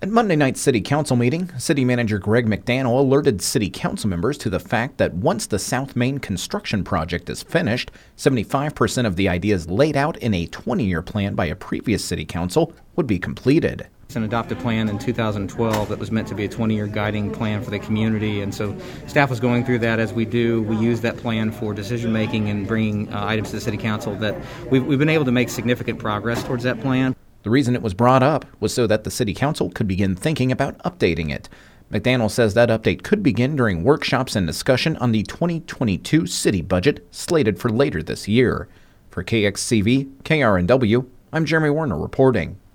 At Monday night's City Council meeting, City Manager Greg McDaniel alerted City Council members to the fact that once the South Main construction project is finished, 75% of the ideas laid out in a 20-year plan by a previous City Council would be completed. It's an adopted plan in 2012 that was meant to be a 20-year guiding plan for the community, and so staff was going through that as we do. We use that plan for decision-making and bringing items to the City Council that we've been able to make significant progress towards that plan. The reason it was brought up was so that the City Council could begin thinking about updating it. McDaniel says that update could begin during workshops and discussion on the 2022 city budget slated for later this year. For KXCV, KRNW, I'm Jeremy Warner reporting.